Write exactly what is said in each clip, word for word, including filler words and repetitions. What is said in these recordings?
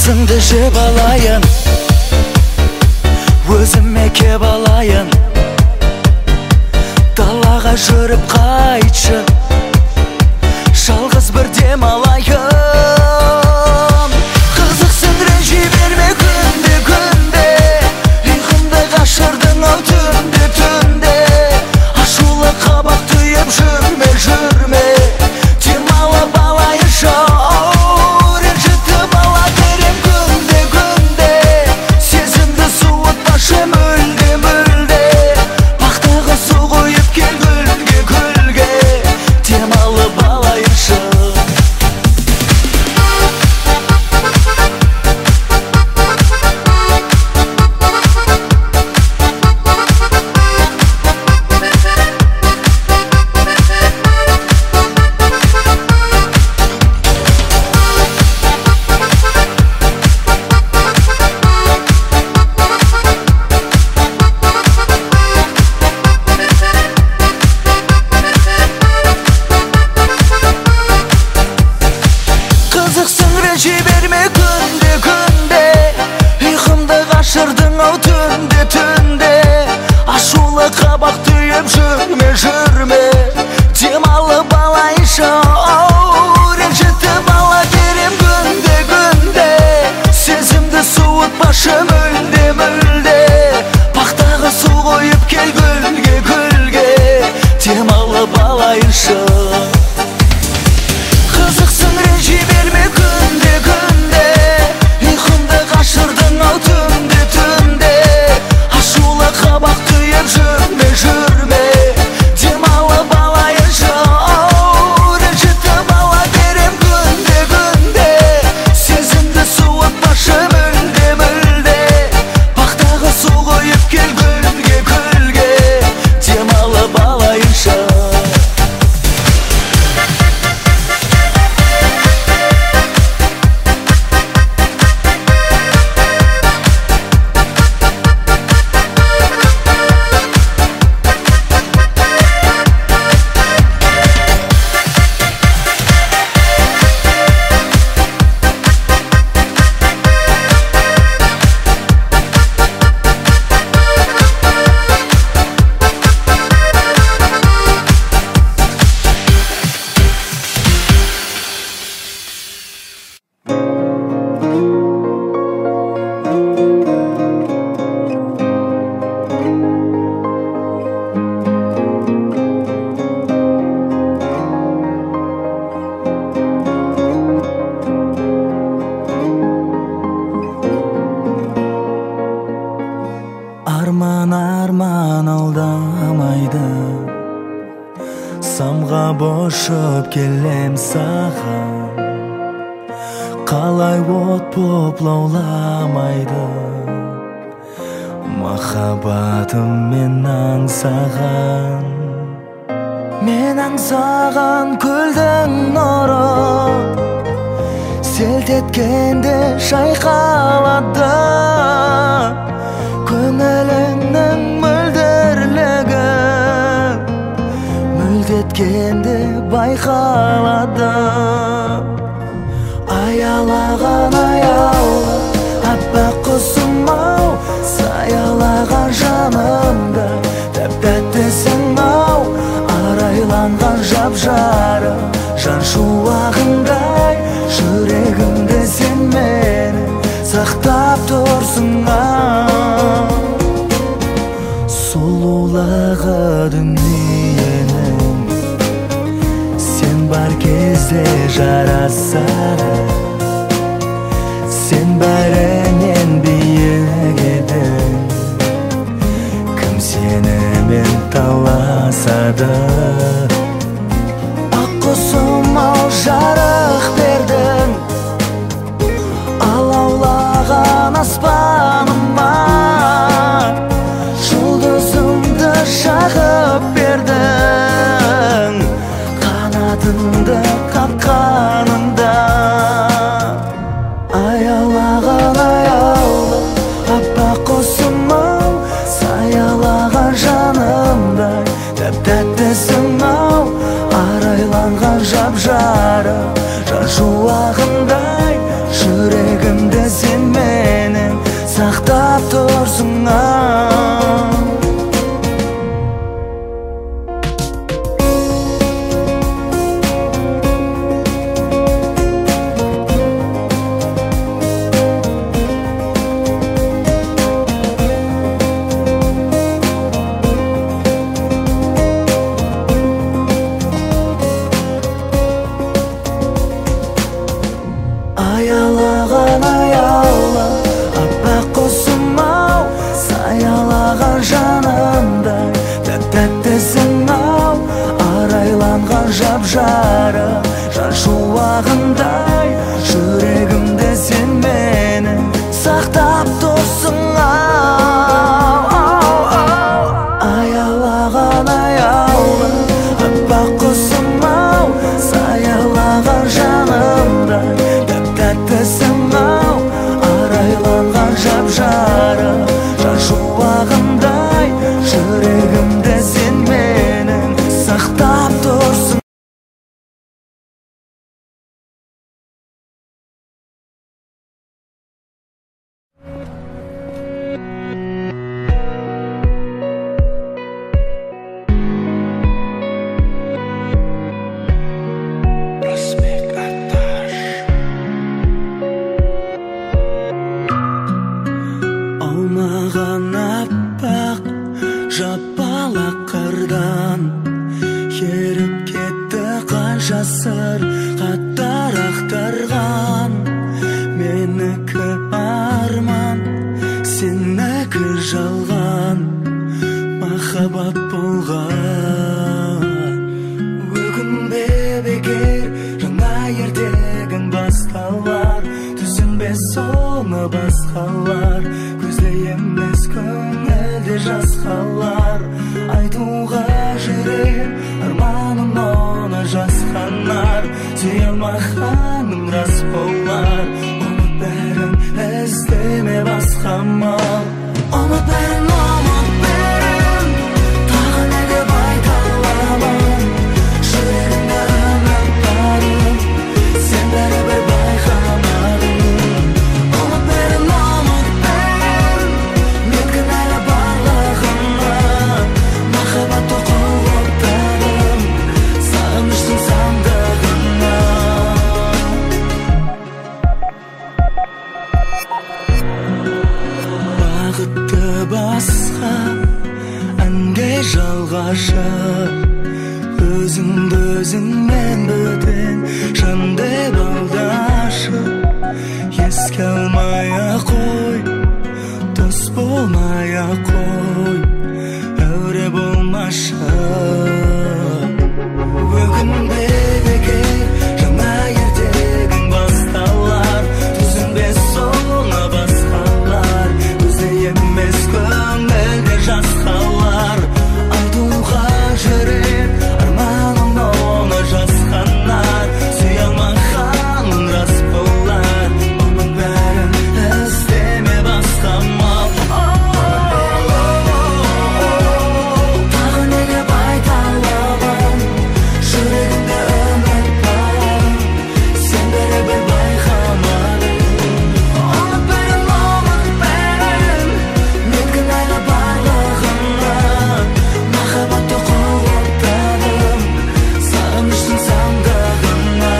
Қызыңды жеп алайын, өзіме кеп алайын. Далаға жүріп қайтшы, жалғыз бір дем алайын. Қызықсың ренжи берме күнде күнде, ұйқымды қашырдың ау түнде түнде. Ашулы қабақ түйіп жүрме жүрме, демалып алайыншы. Мүлде мүлде бақтағы су құйып кел гүлге гүлге, демалып алайыншы. Жіберме күнде күнде, ұйқымды қашырдың ау түнде түнде. Ашулы қабақ түйіп жүрме жүрме, демалып алайыншы. Ренжітіп ала берем күнде күнде, сезімді суытпашы мүлде мүлде. Бақтағы су құйып кел гүлге гүлге, демалып алайыншы. Қызықсың ренжи берме күнде күнде, ұйқымды қашырдың ау түнде түнде. Ашулы қабақ түйіп жүрме жүрме, демалып алайыншы. Ренжітіп ала берем күнде күнде, сезімді суытпашы мүлде мүлде. Бақтағы су құйып кел гүлге гүлге, демалып алайыншы. Арман арман алдамайды, самға бошып келем саған. Қалай от боп лауламайды, махаббатым мен аңсаған. Мен аңсаған көлдің нұры, селт еткенде шайқалады. Көңіліңнің мөлдірлігі мөлдеткенде байқалады. Аялаған аяулы аппақ құсым-ау, саялаған жанымда тәп-тәттісің ау. Арайланған жап-жары жан шуағындай, жүрегімде сен мені сақтап тұрсың ау. Сұлулығы дүниенің сен бар кезде жарасады. Сен бәрінен биік едің, кім сенімен таласады. Ақ құсым-ау жарық бердің, алаулаған аспаныма. Жұлдызымды жағып бердің, қанатыңды қаққанында. Аялаған аяулы аппақ құсым-ау, саялаған жанымдай тәп-тәттісің ау. Арайланған жап-жарық жан шуағындай, жүрегімде сен жауған аппақ жапалақ қардан еріп кетті қанша сыр қаттар ақтарған. Менікі арман, сенікі жалған, махаббат болған. Өкінбе бекер, жаңа ертегің басталар, түсінбе соны басқалар, көзде емес көңілде жас қалар. Айтуға жүрек арманым оны жасқанар, сүйе алмағаным рас болар. Ұмыт бәрін іздеме басқа мал. Ұмыт бәрін, ұмыт бәрін, тағы не деп айта аламын. Жүрегімде үміт барын, сен бәрібір байқамадың. Ұмыт бәрін, ұмыт бәрін, мен кінәлі барлығыма. Махаббатты құлыптадым, сағыныштың сандығына. Бақытты басқа әнге жалғашы, өзіңді өзіңмен бөтен жан деп алдашы. Еске алмай-ақ қой, дос болмай-ақ қой, әуре болмашы. Өкінбе бекер, жаңа ертегің басталар, түсінбе соны басқалар, көзде емес көңілде жас қалар. Айтуға жүрек арманым оны жасқанар, сүйе алмағаным рас болар. Оның бәрін іздеме басқа мал. Тағы не деп айта аламын, жүрегімде үміт барын, сен бәрібір байқамадың. Ұмыт бәрін, ұмыт бәрін, мен кінәлі барлығыма. Махаббатты құлыптадым, сағыныштың сандығына.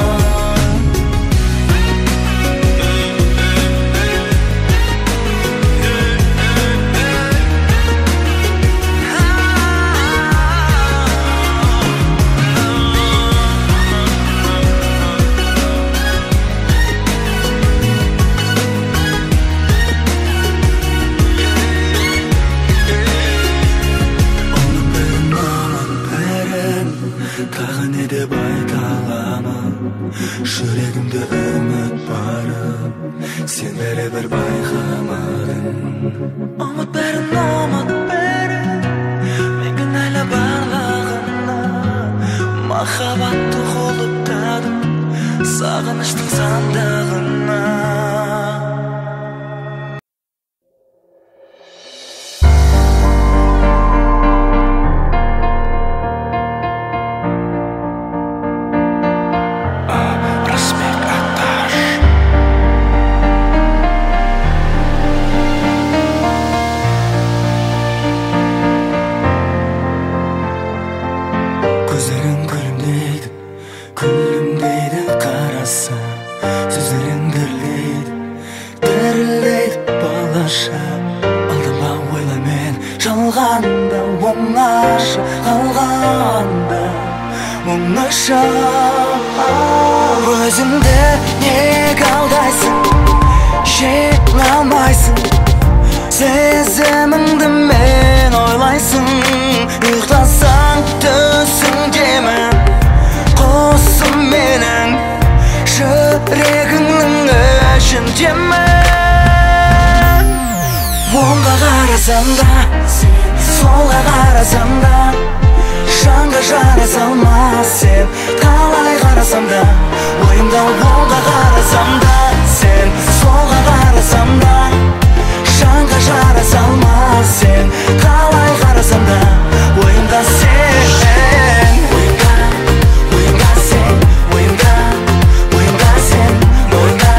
Оның бәрін, оның бәрін, тағы не деп айта аламын. Жүрегімде үміт барын, сен бәрібір байқамадың. Ұмыт бәрін, ұмыт бәрін, мен кінәлі барлығына. Махаббатты құлыптадым, сағыныштың сандығына. Көздерің күлімдейді, күлімдейді қараса. Сөздерің дірілдейді, дірілдейді балаша. Алдыма ойламен жалғанда, оңаша қалғанда, оңаша. Өзіңді неге алдайсың, жеңе алмайсың, сезіміңді мен ойлайсың. Ұйықтасаң түсіңдемін, қосым менің жүрегіңнің ішіндемін. Оңға қарасам да, солға қарасам да, жанға жара салмас сен. Қалай қарасам да, ойымда оңға қарасам да, сен солға қарасам да, жанға жара салмас сен. Қалай қарасам да, ойымда сен. Ойымда, ойымда сен, ойымда, ойымда сен, ойымда.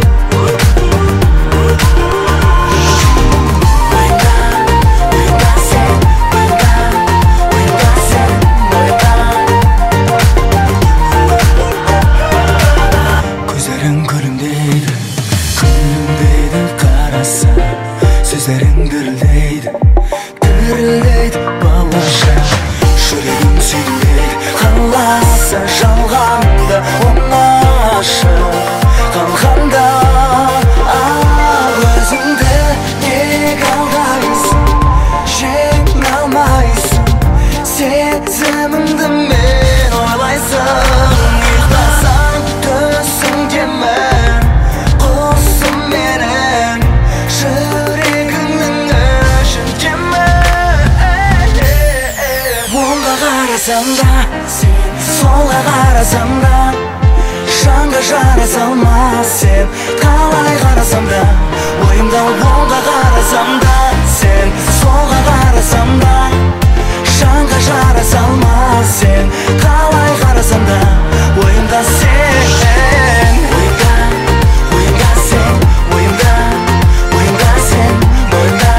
Ойымда, ойымда сен, ойымда, ойымда сен, ойымда. Көздерің күлімдейді, қарасам да, сен солға қарасам да, жанға жара салма. Сен қалай қарасам да, ойымда оңға қарасам да, сен солға қарасам да, жанға жара салма. Сен қалай қарасам да, ойымда сен, ойымда, ойымда сен, ойымда, ойымда сен, ойымда.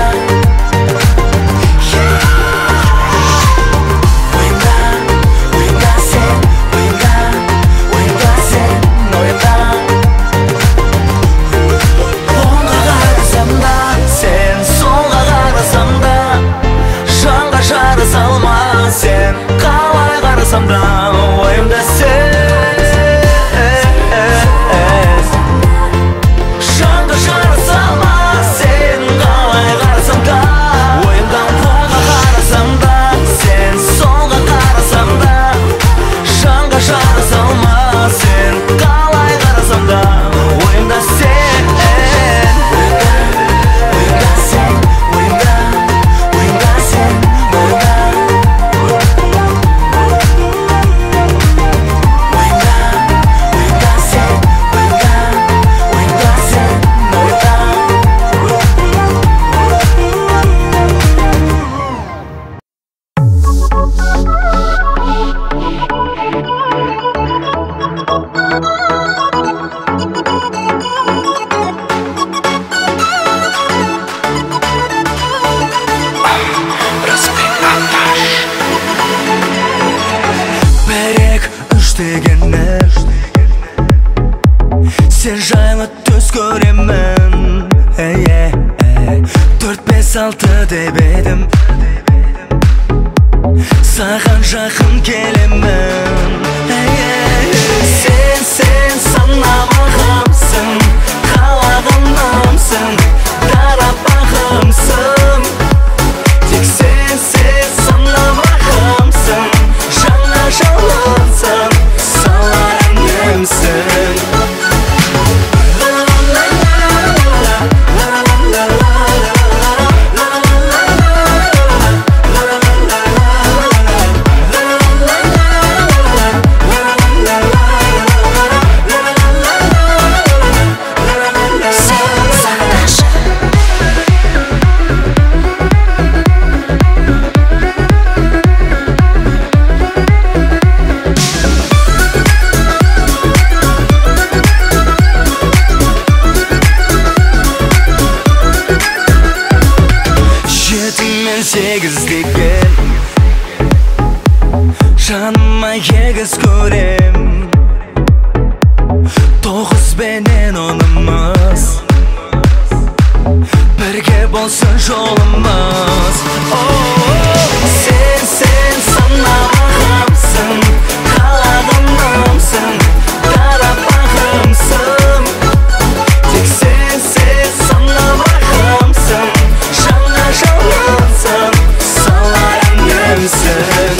Sen қалай қарасам да, ойымда сен, жанға жара салма. Сен қалай қарасам да, ойымда оңға қарасам да, сен солға қарасам да, жанға жара салма. Сен қалай қарасам да, ойымда сен, ойымда сен, ойымда, ойымда сен, ойымда. Сен жайлы төс көремін, төрт бес алты деп едім, саған жақын келемін. Сен, сен санамағымсың, қалағанымсың, тарапағымсың. Тек сен, сен санамағымсың, жаңа жалынсың, саларыңымсың. Сегіз деген жаныма егіз көрем, тоғыз бенен онымыз, бірге болсын жолымыз. Сен, сен санамағымсың, қалағанымсың, тарапағымсың. Тек сен, сен санамағымсың, жаңа жалынсың, саларыңымсың.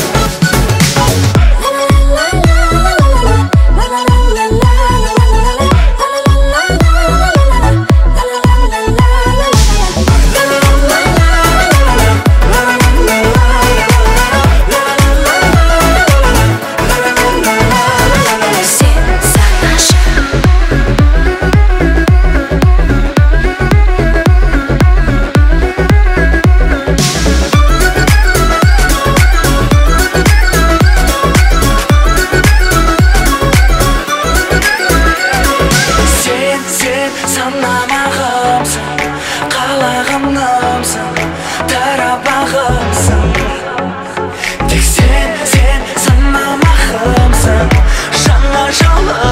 Санамағымсың, қалағанымсың, тарапағымсың. Тек сен, сен санамағымсың, жаңа жолы